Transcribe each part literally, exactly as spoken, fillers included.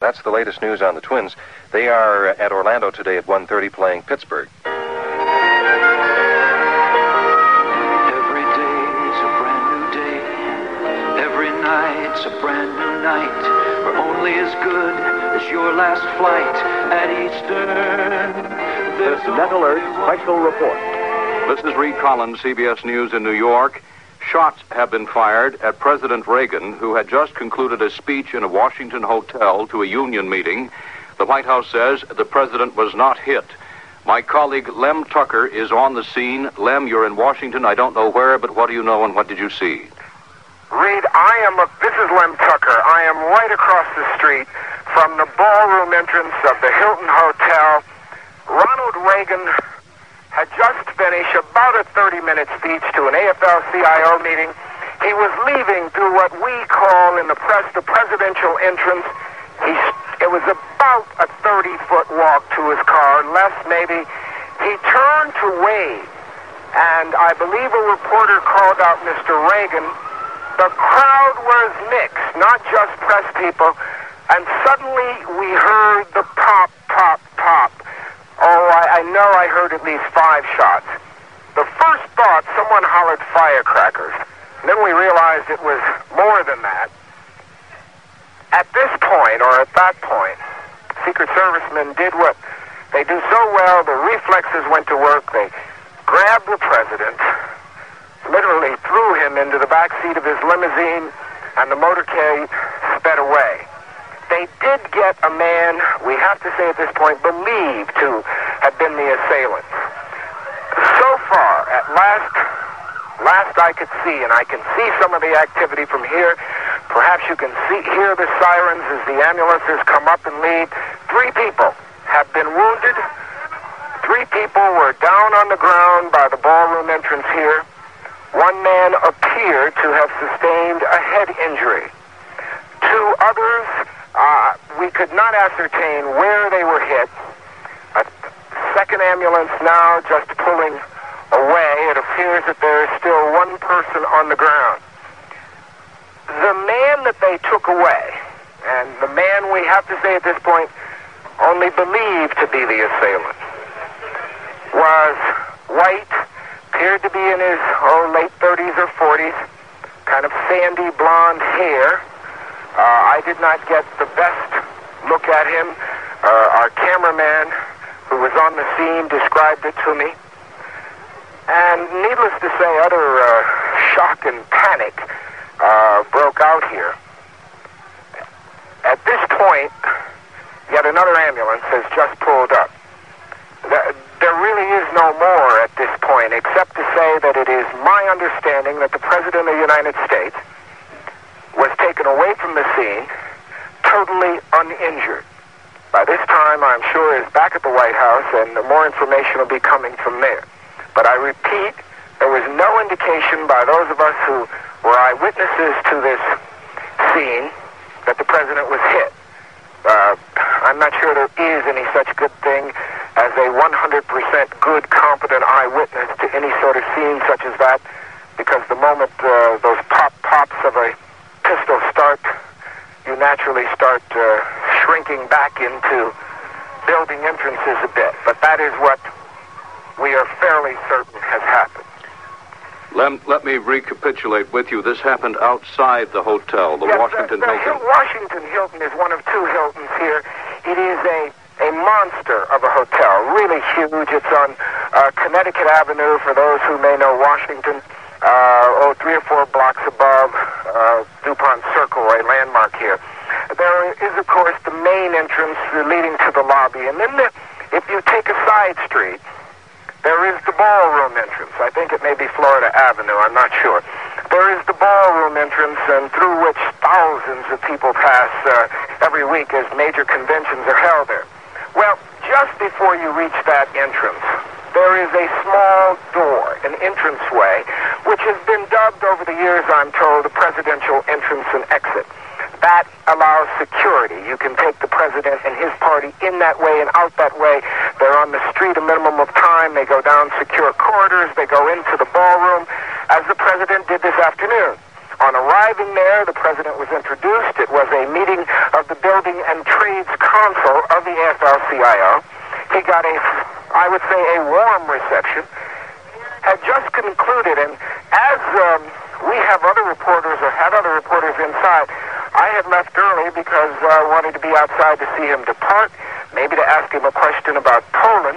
that's the latest news on the Twins. They are at Orlando today at one thirty playing Pittsburgh. Every day's a brand new day. Every night's a brand new night. We're only as good as your last flight at Eastern. This Net Alert Special Report. This is Reed Collins, C B S News in New York. Shots have been fired at President Reagan, who had just concluded a speech in a Washington hotel to a union meeting. The White House says the president was not hit. My colleague Lem Tucker is on the scene. Lem, you're in Washington. I don't know where, but what do you know and what did you see? Reed, I am a, this is Lem Tucker. I am right across the street from the ballroom entrance of the Hilton Hotel. Ronald Reagan had just finished about a thirty-minute speech to an A F L C I O meeting. He was leaving through what we call in the press the presidential entrance. He, it was about a thirty-foot walk to his car, less maybe. He turned to wave, and I believe a reporter called out Mister Reagan. The crowd was mixed, not just press people, and suddenly we heard the pop, pop, pop. Oh, I, I know I heard at least five shots. The first thought, someone hollered firecrackers. And then we realized it was more than that. At this point, or at that point, Secret Servicemen did what they do so well. The reflexes went to work. They grabbed the president, literally threw him into the back seat of his limousine, and the motorcade sped away. They did get a man, we have to say at this point, believed to have been the assailant. So far, at last, last I could see, and I can see some of the activity from here. Perhaps you can see, hear the sirens as the ambulances come up and lead. Three people have been wounded. Three people were down on the ground by the ballroom entrance here. One man appeared to have sustained a head injury. Two others, uh, we could not ascertain where they were hit. A second ambulance now just pulling away. It appears that there is still one person on the ground. The man that they took away, and the man we have to say at this point only believed to be the assailant, was white, appeared to be in his oh, late thirties or forties, kind of sandy blonde hair. Uh, I did not get the best look at him. Uh, our cameraman, who was on the scene, described it to me. And needless to say, utter uh, shock and panic uh, broke out here. At this point, yet another ambulance has just pulled up. There really is no more at this point, except to say that it is my understanding that the President of the United States was taken away from the scene, totally uninjured. By this time, I'm sure, is back at the White House, and more information will be coming from there. But I repeat, there was no indication by those of us who were eyewitnesses to this scene that the President was hit. Uh, I'm not sure there is any such good thing as a one hundred percent good, competent eyewitness to any sort of scene such as that, because the moment uh, those pop-pops of a pistol start, you naturally start uh, shrinking back into building entrances a bit. But that is what we are fairly certain has happened. Lem, let me recapitulate with you. This happened outside the hotel, the yes, Washington the, the Hilton. Hil- Washington Hilton is one of two Hiltons here. It is a, a monster of a hotel, really huge. It's on uh, Connecticut Avenue, for those who may know Washington, uh, oh, three or four blocks above uh, DuPont Circle, a landmark here. There is, of course, the main entrance leading to the lobby. And then the, if you take a side street, there is the ballroom entrance. I think it may be Florida Avenue. I'm not sure. There is the ballroom entrance, and through which thousands of people pass uh, every week as major conventions are held there. Well, just before you reach that entrance, there is a small door, an entranceway, which has been dubbed over the years, I'm told, the presidential entrance and exit. That allows security. You can take the president and his party in that way and out that way. They're on the street a minimum of time. They go down secure corridors. They go into the ballroom, as the president did this afternoon. On arriving there, the president was introduced. It was a meeting of the Building and Trade Reed's consul of the A F L C I O. He got a, I would say, a warm reception. Had just concluded, and as um, we have other reporters, or had other reporters inside, I had left early because I uh, wanted to be outside to see him depart, maybe to ask him a question about Poland.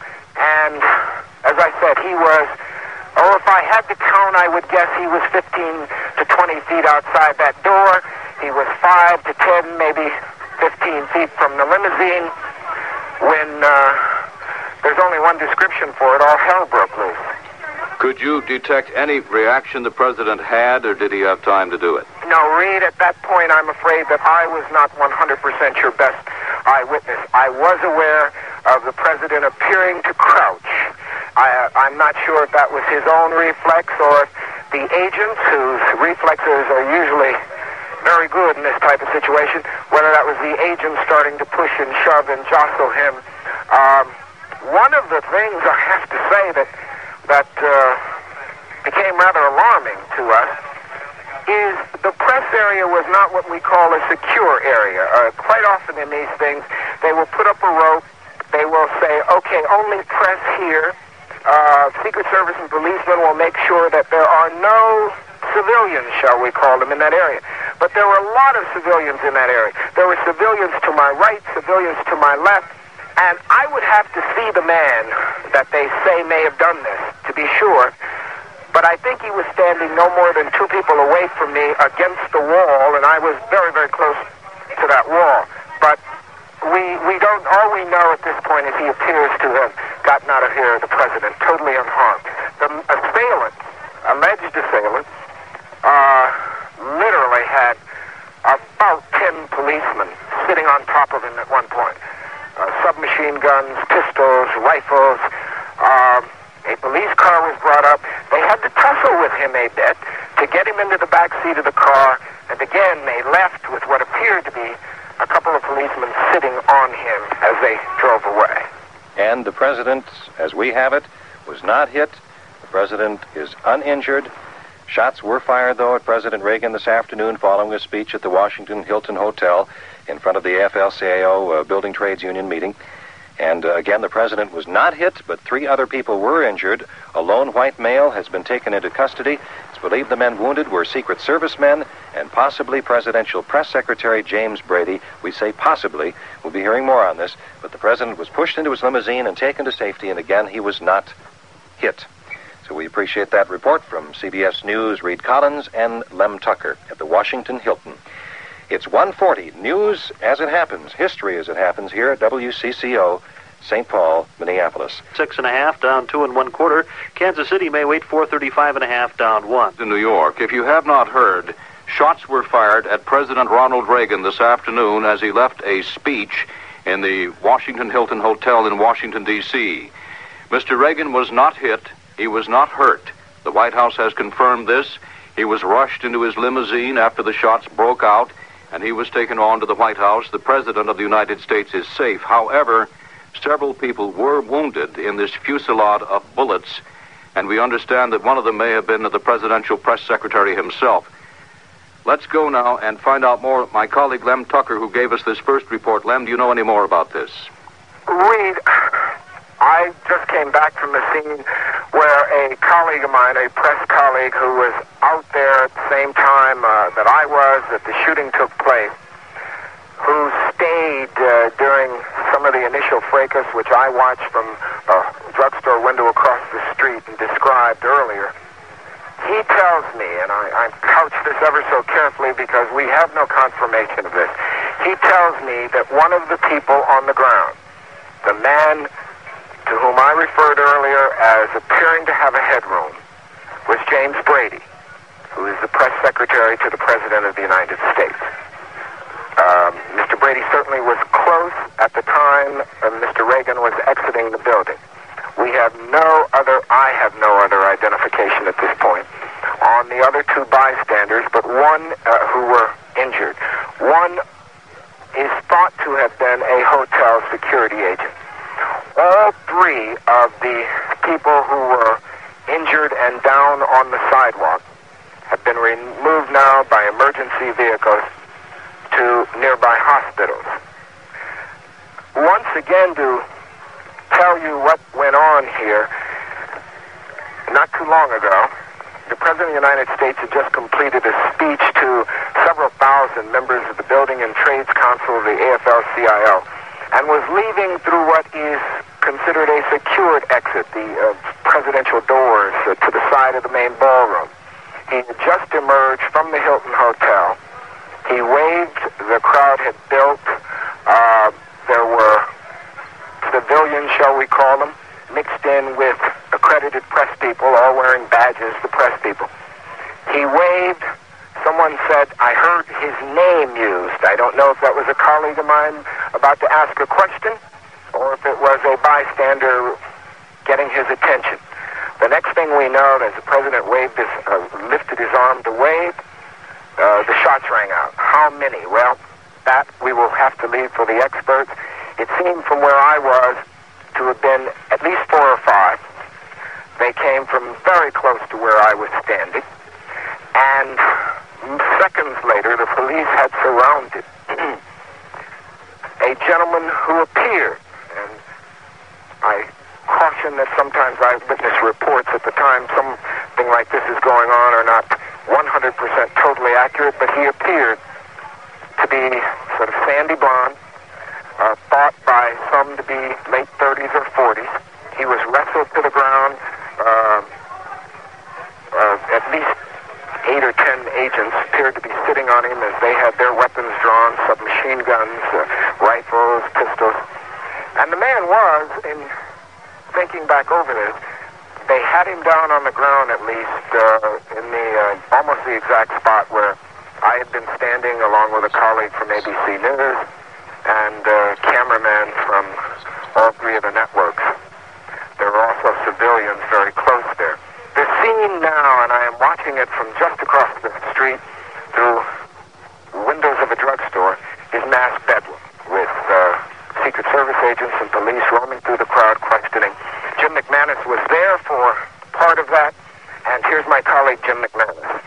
And as I said, he was, oh, if I had to count, I would guess he was fifteen to twenty feet outside that door. He was five to ten, maybe fifteen feet from the limousine. When uh, there's only one description for it, all hell broke loose. Could you detect any reaction the president had, or did he have time to do it? No, Reed, at that point, I'm afraid that I was not one hundred percent your best eyewitness. I was aware of the president appearing to crouch. I, I'm not sure if that was his own reflex or if the agents, whose reflexes are usually very good in this type of situation, whether that was the agent starting to push and shove and jostle him. Um, one of the things I have to say that that uh, became rather alarming to us is the press area was not what we call a secure area. Uh, quite often in these things, they will put up a rope. They will say, okay, only press here. Uh, Secret Service and policemen will make sure that there are no civilians, shall we call them, in that area. But there were a lot of civilians in that area. There were civilians to my right, civilians to my left, and I would have to see the man that they say may have done this, to be sure. But I think he was standing no more than two people away from me against the wall, and I was very, very close to that wall. But we we don't, all we know at this point is he appears to have gotten out of here, the president, totally unharmed. The assailant, alleged assailant, uh, literally had about ten policemen sitting on top of him at one point. Uh, submachine guns, pistols, rifles. Um, a police car was brought up. They had to tussle with him a bit to get him into the back seat of the car. And again, they left with what appeared to be a couple of policemen sitting on him as they drove away. And the president, as we have it, was not hit. The president is uninjured. Shots were fired, though, at President Reagan this afternoon following a speech at the Washington Hilton Hotel in front of the A F L C I O uh, Building Trades Union meeting. And uh, again, the president was not hit, but three other people were injured. A lone white male has been taken into custody. It's believed the men wounded were Secret Service men and possibly Presidential Press Secretary James Brady. We say possibly. We'll be hearing more on this. But the president was pushed into his limousine and taken to safety, and again, he was not hit. So we appreciate that report from C B S News' Reed Collins and Lem Tucker at the Washington Hilton. It's one forty. News as it happens, history as it happens here at W C C O, Saint Paul, Minneapolis. Six and a half, down two and one quarter. Kansas City may wait four thirty-five and a half, down one. In New York, if you have not heard, shots were fired at President Ronald Reagan this afternoon as he left a speech in the Washington Hilton Hotel in Washington, D C Mister Reagan was not hit. He was not hurt. The White House has confirmed this. He was rushed into his limousine after the shots broke out, and he was taken on to the White House. The President of the United States is safe. However, several people were wounded in this fusillade of bullets, and we understand that one of them may have been the Presidential Press Secretary himself. Let's go now and find out more. My colleague Lem Tucker, who gave us this first report. Lem, do you know any more about this? Reed, I just came back from the scene where a colleague of mine, a press colleague who was out there at the same time uh, that I was, that the shooting took place, who stayed uh, during some of the initial fracas, which I watched from a drugstore window across the street and described earlier. He tells me, and I, I couch this ever so carefully because we have no confirmation of this, he tells me that one of the people on the ground, the man to whom I referred earlier as appearing to have a headroom, was James Brady, who is the press secretary to the President of the United States. Um, Mister Brady certainly was close at the time uh, Mister Reagan was exiting the building. We have no other, I have no other identification at this point on the other two bystanders, but one uh, who were injured. One is thought to have been a hotel security agent. All three of the people who were injured and down on the sidewalk have been removed now by emergency vehicles to nearby hospitals. once again to tell you what went on here. Not too long ago, the President of the United States had just completed a speech to several thousand members of the Building and Trades Council of the A F L C I O and was leaving through what is considered a secured exit, the uh, presidential doors uh, to the side of the main ballroom. He had just emerged from the Hilton Hotel. He waved. The crowd had built. Uh, there were civilians, shall we call them, mixed in with accredited press people, all wearing badges, the press people. He waved. Someone said, I heard his name used. I don't know if that was a colleague of mine about to ask a question or if it was a bystander getting his attention. The next thing we know, as the president waved his, uh, lifted his arm to wave, uh, the shots rang out. How many? Well, that we will have to leave for the experts. It seemed from where I was to have been at least four or five. They came from very close to where I was standing. And seconds later, the police had surrounded a gentleman who appeared. And I caution that sometimes eyewitness reports at the time something like this is going on are not one hundred percent totally accurate, but he appeared to be sort of sandy blonde, uh, thought by some to be late thirties or forties. He was wrestled to the ground. Uh, uh, at least eight or ten agents appeared to be sitting on him as they had their weapons drawn, submachine guns, uh, rifles, pistols. And the man was, in thinking back over this, they had him down on the ground at least uh, in the uh, almost the exact spot where I had been standing along with a colleague from A B C News and a cameraman from all three of the networks. There were also civilians very close there. The scene now, and I am watching it from just across the street through windows of a drugstore, is mass bedlam with uh, Secret Service agents and police roaming through the crowd questioning. Jim McManus was there for part of that, and here's my colleague Jim McManus.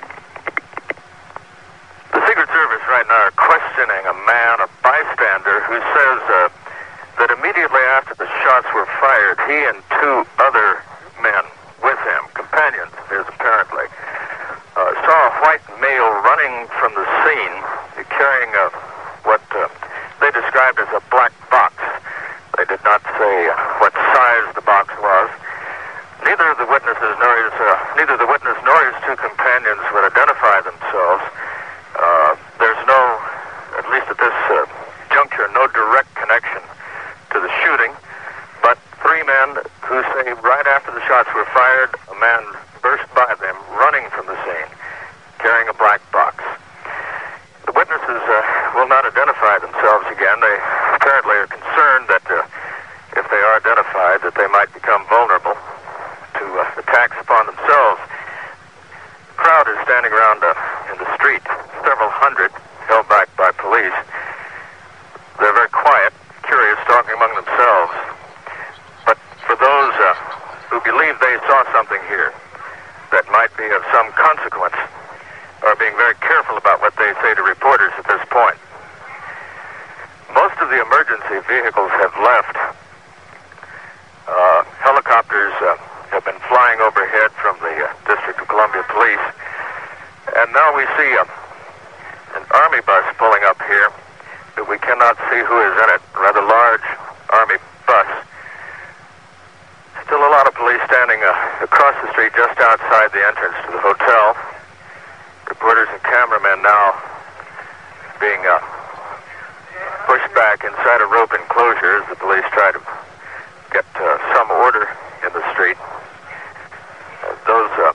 The Secret Service right now are questioning a man, a bystander, who says uh, that immediately after the shots were fired, he and two other men with him, companions of his apparently, uh, saw a white male running from the scene carrying a, what uh, they described as a black box. They did not say uh, what size the box was. Neither of the witnesses nor his, uh, neither the witness nor his two companions would identify themselves. Uh, there's no, at least at this uh, juncture, no direct connection to the shooting, but three men who say right after the shots were fired, a man burst by them, running from the scene, carrying a black box. The witnesses uh, will not identify themselves again. They apparently are concerned that uh, if they are identified, that they might become vulnerable to uh, attacks upon themselves. The crowd is standing around uh, in the street, several hundred, held back by police. They're very quiet, curious, talking among themselves. But for those uh, who believe they saw something here that might be of some consequence, are being very careful about what they say to reporters at this point. Most of the emergency vehicles have left. Uh, helicopters uh, have been flying overhead from the uh, District of Columbia Police. And now we see uh, an army bus pulling up here that we cannot see who is in it. A rather large army bus. Still a lot of police standing uh, across the street just outside the entrance to the hotel. Reporters and cameramen now being uh, pushed back inside a rope enclosure as the police try to get uh, some order in the street. Uh, those uh,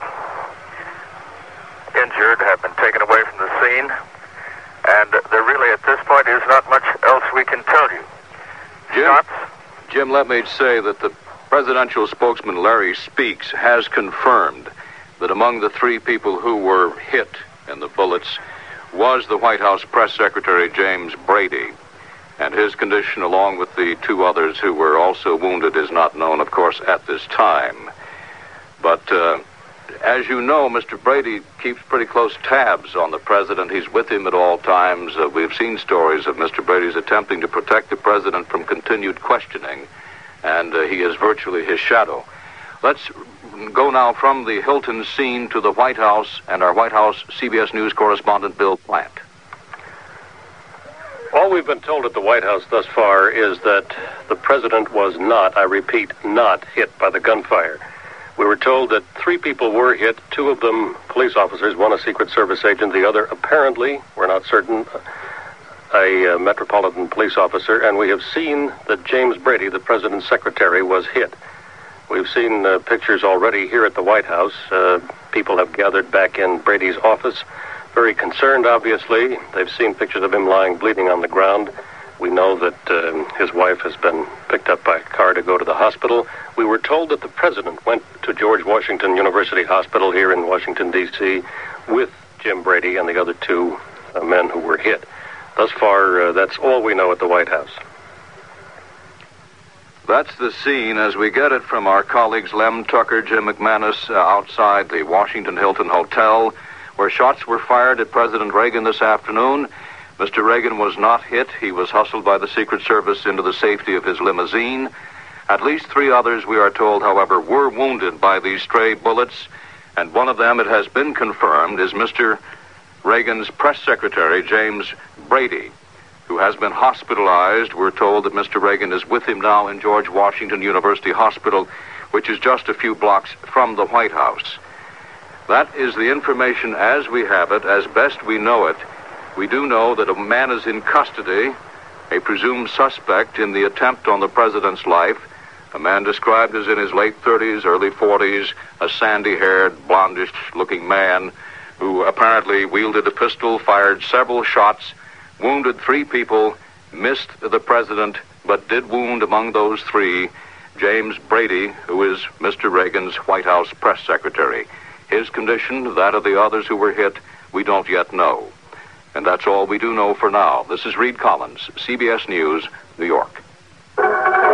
injured have been taken away from the scene, and there really at this point is not much else we can tell you. Jim, Shots? Jim, let me say that the presidential spokesman Larry Speaks has confirmed that among the three people who were hit in the bullets was the White House Press Secretary James Brady. And his condition, along with the two others who were also wounded, is not known, of course, at this time. But uh, as you know, Mister Brady keeps pretty close tabs on the president. He's with him at all times. Uh, we've seen stories of Mister Brady's attempting to protect the president from continued questioning, and uh, he is virtually his shadow. Let's go now from the Hilton scene to the White House and our White House C B S News correspondent, Bill Plant. All we've been told at the White House thus far is that the president was not, I repeat, not hit by the gunfire. We were told that three people were hit, two of them police officers, one a Secret Service agent, the other apparently, we're not certain, a uh, Metropolitan Police officer, and we have seen that James Brady, the president's secretary, was hit. We've seen uh, pictures already here at the White House. Uh, people have gathered back in Brady's office, very concerned, obviously. They've seen pictures of him lying bleeding on the ground. We know that uh, his wife has been picked up by a car to go to the hospital. We were told that the president went to George Washington University Hospital here in Washington, D C with Jim Brady and the other two uh, men who were hit. Thus far, uh, that's all we know at the White House. That's the scene as we get it from our colleagues Lem Tucker, Jim McManus uh, outside the Washington Hilton Hotel, where shots were fired at President Reagan this afternoon. Mister Reagan was not hit. He was hustled by the Secret Service into the safety of his limousine. At least three others, we are told, however, were wounded by these stray bullets, and one of them, it has been confirmed, is Mister Reagan's press secretary, James Brady, who has been hospitalized. We're told that Mister Reagan is with him now in George Washington University Hospital, which is just a few blocks from the White House. That is the information as we have it, as best we know it. We do know that a man is in custody, a presumed suspect in the attempt on the president's life, a man described as in his late thirties, early forties, a sandy-haired, blondish-looking man who apparently wielded a pistol, fired several shots, wounded three people, missed the president, but did wound among those three James Brady, who is Mister Reagan's White House press secretary. His condition, that of the others who were hit, we don't yet know. And that's all we do know for now. This is Reed Collins, C B S News, New York. W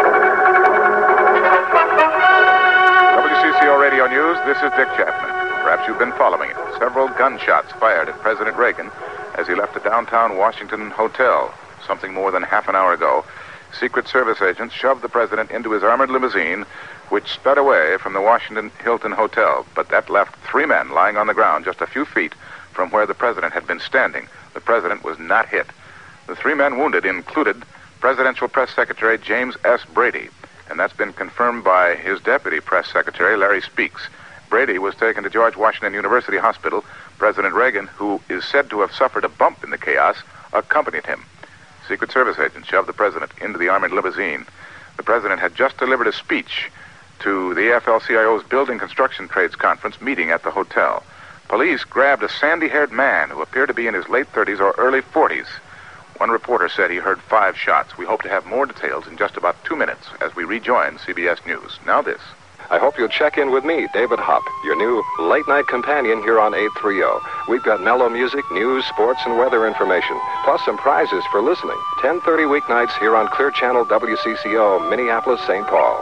C C O Radio News, this is Dick Chapman. Perhaps you've been following it. Several gunshots fired at President Reagan as he left the downtown Washington Hotel something more than half an hour ago. Secret Service agents shoved the president into his armored limousine, which sped away from the Washington Hilton Hotel, but that left three men lying on the ground just a few feet from where the president had been standing. The president was not hit. The three men wounded included Presidential Press Secretary James S. Brady, and that's been confirmed by his deputy press secretary, Larry Speaks. Brady was taken to George Washington University Hospital. President Reagan, who is said to have suffered a bump in the chaos, accompanied him. Secret Service agents shoved the president into the armored limousine. The president had just delivered a speech to the A F L C I O's Building Construction Trades Conference meeting at the hotel. Police grabbed a sandy-haired man who appeared to be in his late thirties or early forties. One reporter said he heard five shots. We hope to have more details in just about two minutes as we rejoin C B S News. Now this. I hope you'll check in with me, David Hopp, your new late-night companion here on eight thirty. We've got mellow music, news, sports, and weather information, plus some prizes for listening. ten thirty weeknights here on Clear Channel W C C O, Minneapolis, Saint Paul.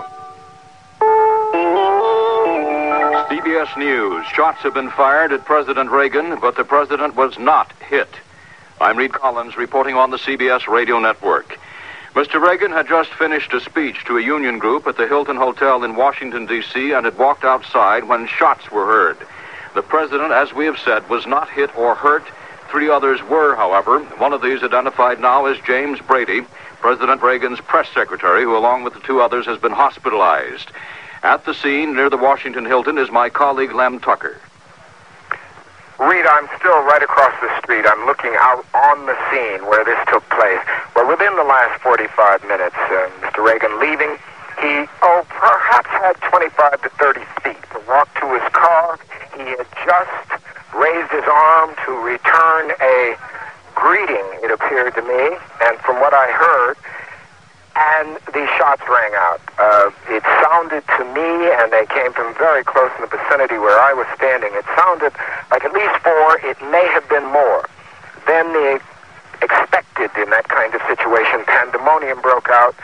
C B S News. Shots have been fired at President Reagan, but the president was not hit. I'm Reed Collins reporting on the C B S radio network. Mister Reagan had just finished a speech to a union group at the Hilton Hotel in Washington, D C, and had walked outside when shots were heard. The president, as we have said, was not hit or hurt. Three others were, however. One of these identified now as James Brady, President Reagan's press secretary, who along with the two others has been hospitalized. At the scene near the Washington Hilton is my colleague Lem Tucker. Reed, I'm still right across the street. I'm looking out on the scene where this took place. Well, within the last forty-five minutes, uh, Mister Reagan leaving, he, oh, perhaps had twenty-five to thirty feet to walk to his car. He had just raised his arm to return a greeting, it appeared to me, and from what I heard, and these shots rang out. Uh, it sounded to me, and they came from very close in the vicinity where I was standing, it sounded like at least four, it may have been more. Then the expected in that kind of situation, pandemonium broke out.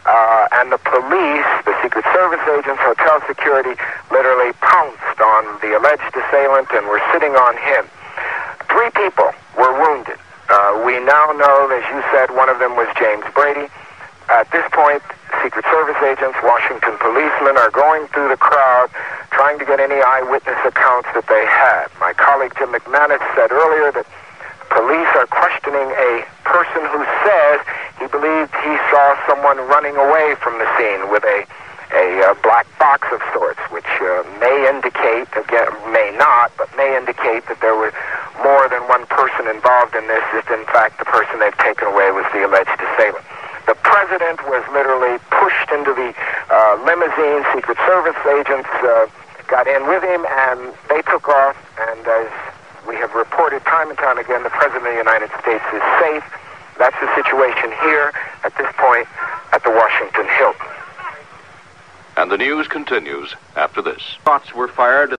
uh, and the police, the Secret Service agents, hotel security, literally pounced on the alleged assailant and were sitting on him. Three people were wounded. Uh, we now know, as you said, one of them was James Brady. At this point, Secret Service agents, Washington policemen are going through the crowd trying to get any eyewitness accounts that they had. My colleague Jim McManus said earlier that police are questioning a person who says he believed he saw someone running away from the scene with a a uh, black box of sorts, which uh, may indicate, again, may not, but may indicate that there were more than one person involved in this, if in fact the person they've taken away was the alleged assailant. The president was literally pushed into the uh, limousine. Secret Service agents uh, got in with him, and they took off, and as we have reported time and time again, the president of the United States is safe. That's the situation here at this point at the Washington Hilton. And the news continues after this. Shots were fired.